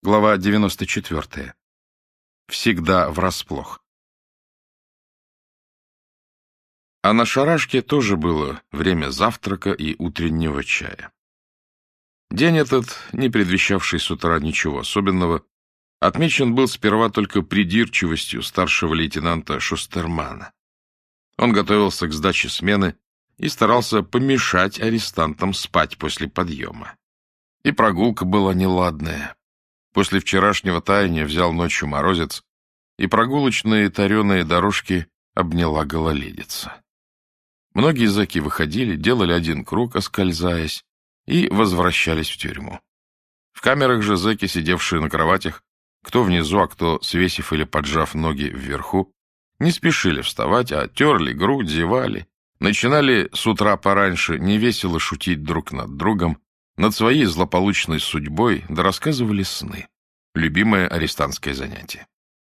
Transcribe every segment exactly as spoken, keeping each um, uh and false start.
Глава девяносто четвёртая. Всегда врасплох. А на шарашке тоже было время завтрака и утреннего чая. День этот, не предвещавший с утра ничего особенного, отмечен был сперва только придирчивостью старшего лейтенанта Шустермана. Он готовился к сдаче смены и старался помешать арестантам спать после подъема. И прогулка была неладная. После вчерашнего таяния взял ночью морозец, и прогулочные тареные дорожки обняла гололедица. Многие зэки выходили, делали один круг, оскользаясь, и возвращались в тюрьму. В камерах же зэки, сидевшие на кроватях, кто внизу, а кто свесив или поджав ноги вверху, не спешили вставать, а терли грудь, зевали, начинали с утра пораньше невесело шутить друг над другом, над своей злополучной судьбой, да рассказывали сны, любимое арестантское занятие.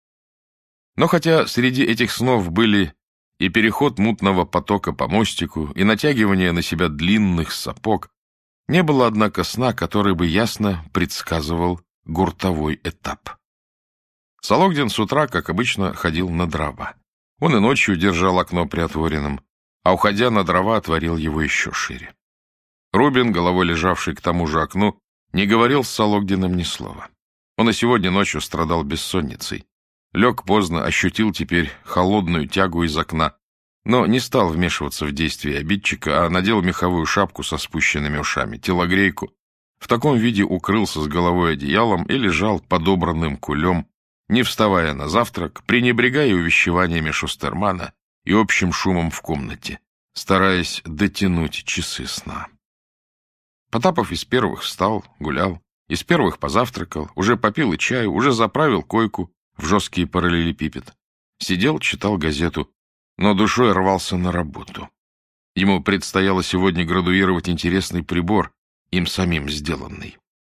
Но хотя среди этих снов были и переход мутного потока по мостику, и натягивание на себя длинных сапог, не было, однако, сна, который бы ясно предсказывал гуртовой этап. Сологдин с утра, как обычно, ходил на дрова. Он и ночью держал окно приотворенным, а, уходя на дрова, отворил его еще шире. Рубин, головой лежавший к тому же окну, не говорил с Сологдиным ни слова. Он и сегодня ночью страдал бессонницей. Лег поздно, ощутил теперь холодную тягу из окна, но не стал вмешиваться в действия обидчика, а надел меховую шапку со спущенными ушами, телогрейку, в таком виде укрылся с головой одеялом и лежал подобранным кулем, не вставая на завтрак, пренебрегая увещеваниями Шустермана и общим шумом в комнате, стараясь дотянуть часы сна. Потапов из первых встал, гулял, из первых позавтракал, уже попил и чаю, уже заправил койку в жесткий параллелепипед. Сидел, читал газету, но душой рвался на работу. Ему предстояло сегодня градуировать интересный прибор, им самим сделанный.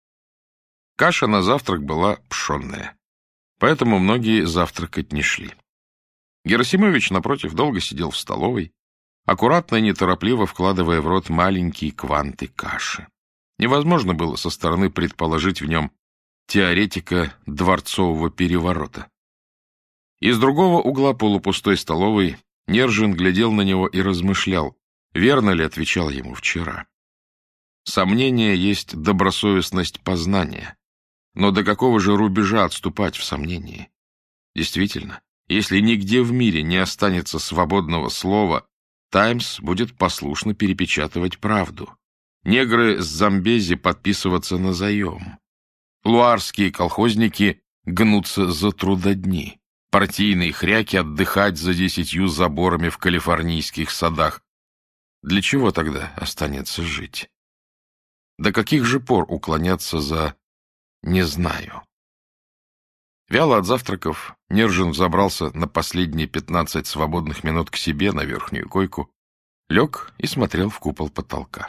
Каша на завтрак была пшенная, поэтому многие завтракать не шли. Герасимович, напротив, долго сидел в столовой, аккуратно и неторопливо вкладывая в рот маленькие кванты каши. Невозможно было со стороны предположить в нем теоретика дворцового переворота. Из другого угла полупустой столовой Нержин глядел на него и размышлял, верно ли отвечал ему вчера. Сомнение есть добросовестность познания, но до какого же рубежа отступать в сомнении? Действительно, если нигде в мире не останется свободного слова, «Таймс» будет послушно перепечатывать правду. Негры с Замбези подписываться на заем. Луарские колхозники гнутся за трудодни. Партийные хряки отдыхать за десятью заборами в калифорнийских садах. Для чего тогда останется жить? До каких же пор уклоняться за «не знаю»? Вяло от завтраков Нержин взобрался на последние пятнадцать свободных минут к себе на верхнюю койку, лег и смотрел в купол потолка.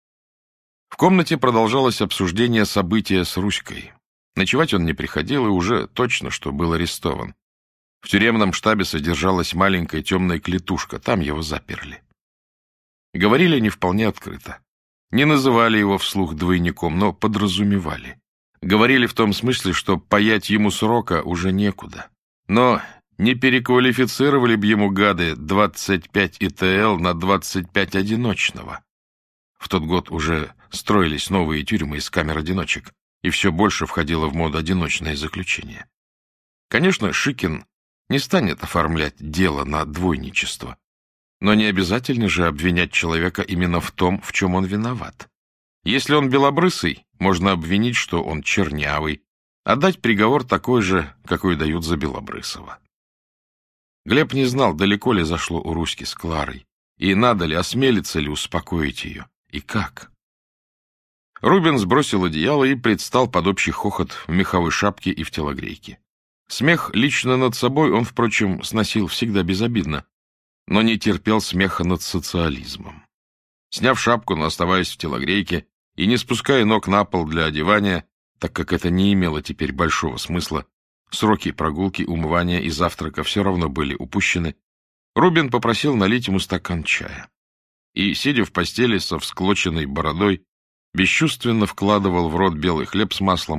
В комнате продолжалось обсуждение события с Руськой. Ночевать он не приходил и уже точно, что был арестован. В тюремном штабе содержалась маленькая темная клетушка, там его заперли. Говорили не вполне открыто. Не называли его вслух двойником, но подразумевали. Говорили в том смысле, что паять ему срока уже некуда. Но не переквалифицировали б ему, гады, двадцать пять И Т Л на двадцать пять одиночного. В тот год уже строились новые тюрьмы из камер-одиночек, и все больше входило в моду одиночное заключение. Конечно, Шикин не станет оформлять дело на двойничество, но не обязательно же обвинять человека именно в том, в чем он виноват. Если он белобрысый, можно обвинить, что он чернявый, а дать приговор такой же, какой дают за белобрысого. Глеб не знал, далеко ли зашло у Руськи с Кларой, и надо ли, осмелится ли успокоить ее, и как. Рубин сбросил одеяло и предстал под общий хохот в меховой шапке и в телогрейке. Смех лично над собой он, впрочем, сносил всегда безобидно, но не терпел смеха над социализмом. Сняв шапку, но оставаясь в телогрейке и не спуская ног на пол для одевания, так как это не имело теперь большого смысла, сроки прогулки, умывания и завтрака все равно были упущены, Рубин попросил налить ему стакан чая. И, сидя в постели со всклоченной бородой, бесчувственно вкладывал в рот белый хлеб с маслом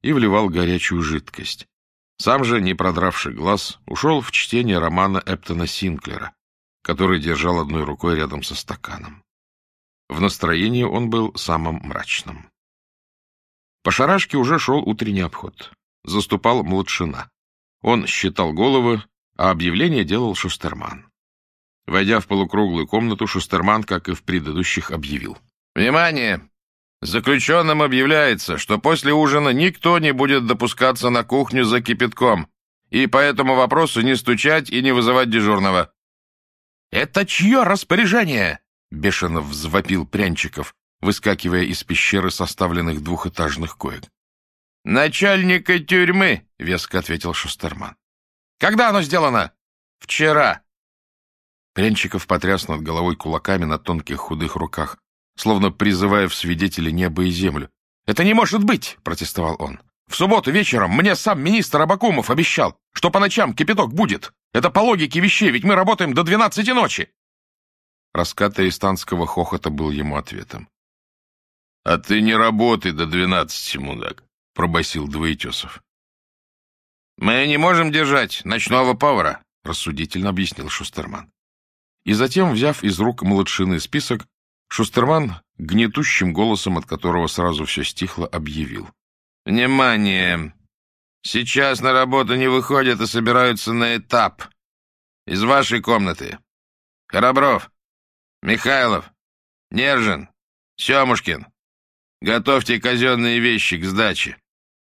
и вливал горячую жидкость. Сам же, не продравший глаз, ушел в чтение романа Эптона Синклера, который держал одной рукой рядом со стаканом. В настроении он был самым мрачным. По шарашке уже шел утренний обход. Заступал Младшина. Он считал головы, а объявление делал Шустерман. Войдя в полукруглую комнату, Шустерман, как и в предыдущих, объявил: «Внимание! Заключенным объявляется, что после ужина никто не будет допускаться на кухню за кипятком, и по этому вопросу не стучать и не вызывать дежурного». «Это чье распоряжение?» — бешено взвопил Прянчиков, выскакивая из пещеры составленных двухэтажных коек. «Начальника тюрьмы», — веско ответил Шустерман. «Когда оно сделано?» «Вчера». Прянчиков потряс над головой кулаками на тонких худых руках, словно призывая в свидетели небо и землю. «Это не может быть!» — протестовал он. «В субботу вечером мне сам министр Абакумов обещал, что по ночам кипяток будет. Это по логике вещей, ведь мы работаем до двенадцати ночи!» Раскат арестантского хохота был ему ответом. «А ты не работай до двенадцати, мудак!» — пробасил Двоетесов. «Мы не можем держать ночного повара», — рассудительно объяснил Шустерман. И затем, взяв из рук Младшины список, Шустерман, гнетущим голосом, от которого сразу все стихло, объявил: «Внимание! Сейчас на работу не выходят и собираются на этап. Из вашей комнаты: Храбров, Михайлов, Нержин, Семушкин. Готовьте казенные вещи к сдаче».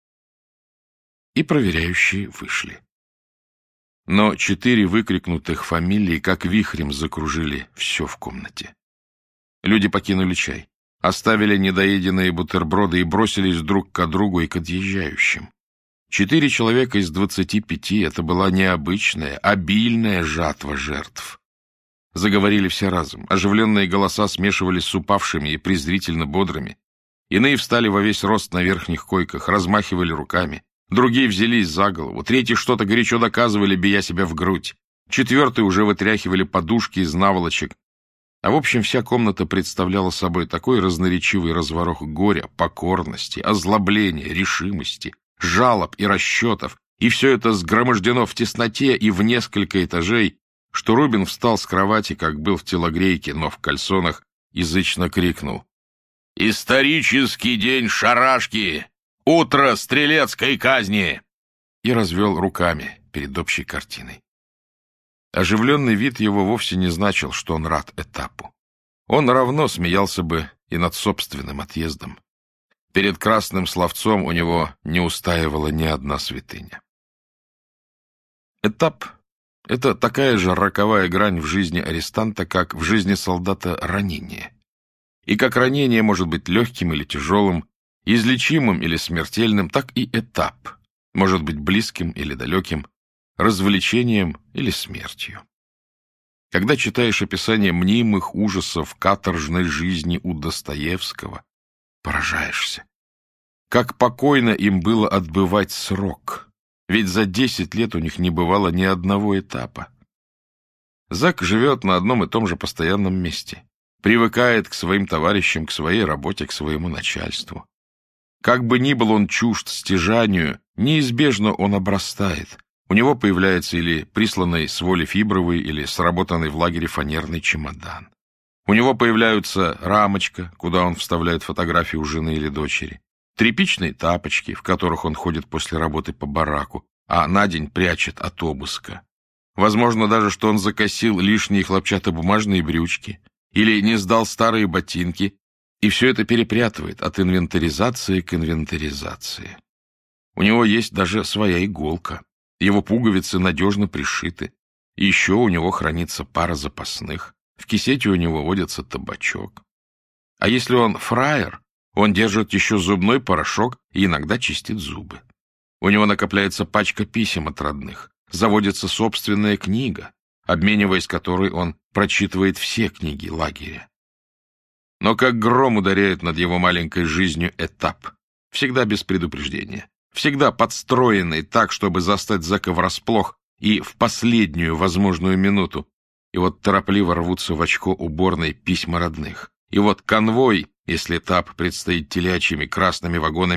И проверяющие вышли. Но четыре выкрикнутых фамилии как вихрем закружили все в комнате. Люди покинули чай, оставили недоеденные бутерброды и бросились друг к другу и к отъезжающим. Четыре человека из двадцати пяти — это была необычная, обильная жатва жертв. Заговорили все разом, оживленные голоса смешивались с упавшими и презрительно бодрыми. Иные встали во весь рост на верхних койках, размахивали руками. Другие взялись за голову, третьи что-то горячо доказывали, бия себя в грудь. Четвертые уже вытряхивали подушки из наволочек. А в общем, вся комната представляла собой такой разноречивый разворох горя, покорности, озлобления, решимости, жалоб и расчетов, и все это сгромождено в тесноте и в несколько этажей, что Рубин встал с кровати, как был в телогрейке, но в кальсонах, язычно крикнул: «Исторический день шарашки! Утро стрелецкой казни!» и развел руками перед общей картиной. Оживленный вид его вовсе не значил, что он рад этапу. Он равно смеялся бы и над собственным отъездом. Перед красным словцом у него не устаивала ни одна святыня. Этап — это такая же роковая грань в жизни арестанта, как в жизни солдата ранение. И как ранение может быть легким или тяжелым, излечимым или смертельным, так и этап может быть близким или далеким, развлечением или смертью. Когда читаешь описание мнимых ужасов каторжной жизни у Достоевского, поражаешься. Как покойно им было отбывать срок, ведь за десять лет у них не бывало ни одного этапа. Зак живет на одном и том же постоянном месте, привыкает к своим товарищам, к своей работе, к своему начальству. Как бы ни был он чужд стяжанию, неизбежно он обрастает. У него появляется или присланный с воли фибровый, или сработанный в лагере фанерный чемодан. У него появляются рамочка, куда он вставляет фотографию жены или дочери, тряпичные тапочки, в которых он ходит после работы по бараку, а на день прячет от обыска. Возможно даже, что он закосил лишние хлопчатобумажные брючки или не сдал старые ботинки, и все это перепрятывает от инвентаризации к инвентаризации. У него есть даже своя иголка. Его пуговицы надежно пришиты. И еще у него хранится пара запасных. В кисете у него водится табачок. А если он фраер, он держит еще зубной порошок и иногда чистит зубы. У него накопляется пачка писем от родных. Заводится собственная книга, обмениваясь которой он прочитывает все книги лагеря. Но как гром ударяет над его маленькой жизнью этап. Всегда без предупреждения. Всегда подстроенный так, чтобы застать зэка врасплох и в последнюю возможную минуту. И вот торопливо рвутся в очко уборной письма родных. И вот конвой, если этап предстоит телячьими красными вагонами,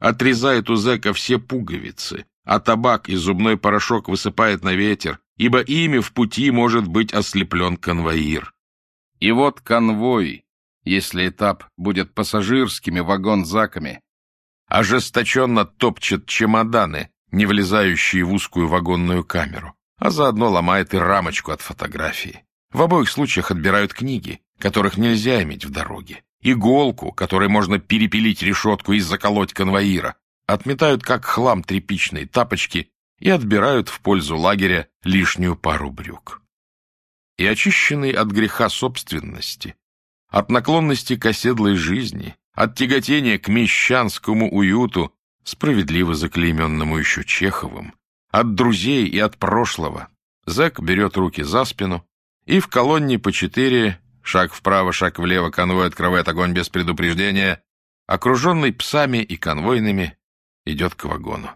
отрезает у зэка все пуговицы, а табак и зубной порошок высыпает на ветер, ибо ими в пути может быть ослеплен конвоир. И вот конвой, если этап будет пассажирскими вагон-заками, ожесточенно топчет чемоданы, не влезающие в узкую вагонную камеру, а заодно ломает и рамочку от фотографии. В обоих случаях отбирают книги, которых нельзя иметь в дороге, иголку, которой можно перепилить решетку и заколоть конвоира, отметают как хлам тряпичные тапочки и отбирают в пользу лагеря лишнюю пару брюк. И очищенный от греха собственности, от наклонности к оседлой жизни, от тяготения к мещанскому уюту, справедливо заклейменному еще Чеховым, от друзей и от прошлого, зэк берет руки за спину и в колонне по четыре, шаг вправо, шаг влево, конвой открывает огонь без предупреждения, окруженный псами и конвойными, идет к вагону.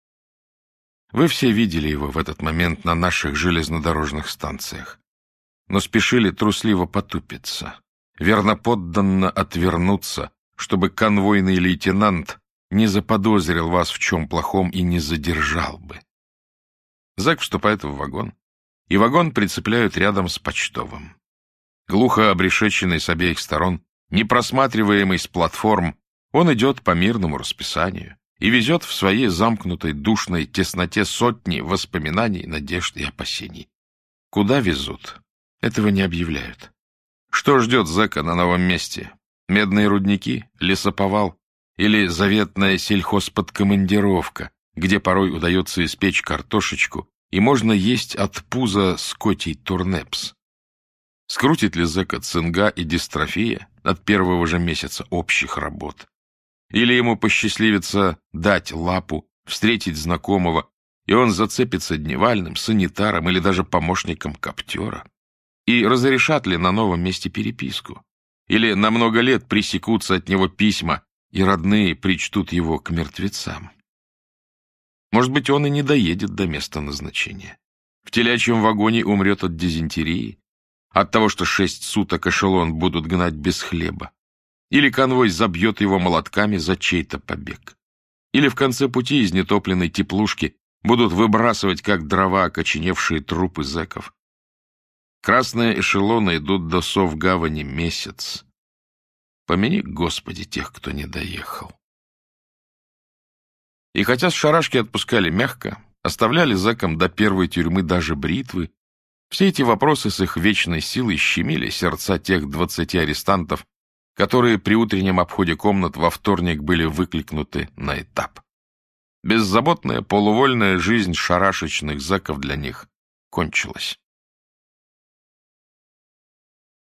Вы все видели его в этот момент на наших железнодорожных станциях, но спешили трусливо потупиться, верноподданно отвернуться, чтобы конвойный лейтенант не заподозрил вас в чем плохом и не задержал бы. Зэк вступает в вагон, и вагон прицепляют рядом с почтовым. Глухо обрешеченный с обеих сторон, непросматриваемый с платформ, он идет по мирному расписанию и везет в своей замкнутой душной тесноте сотни воспоминаний, надежд и опасений. Куда везут? Этого не объявляют. Что ждет зэка на новом месте? Медные рудники, лесоповал или заветная сельхозподкомандировка, где порой удается испечь картошечку и можно есть от пуза скотий турнепс? Скрутит ли зэка цинга и дистрофия от первого же месяца общих работ? Или ему посчастливится дать лапу, встретить знакомого, и он зацепится дневальным, санитаром или даже помощником коптера? И разрешат ли на новом месте переписку? Или на много лет пресекутся от него письма, и родные причтут его к мертвецам? Может быть, он и не доедет до места назначения. В телячьем вагоне умрет от дизентерии, от того, что шесть суток эшелон будут гнать без хлеба. Или конвой забьет его молотками за чей-то побег. Или в конце пути из нетопленной теплушки будут выбрасывать, как дрова, окоченевшие трупы зэков. Красные эшелоны идут до Совгавани месяц. Помяни, Господи, тех, кто не доехал. И хотя с шарашки отпускали мягко, оставляли зэкам до первой тюрьмы даже бритвы, все эти вопросы с их вечной силой щемили сердца тех двадцати арестантов, которые при утреннем обходе комнат во вторник были выкликнуты на этап. Беззаботная, полувольная жизнь шарашечных зэков для них кончилась.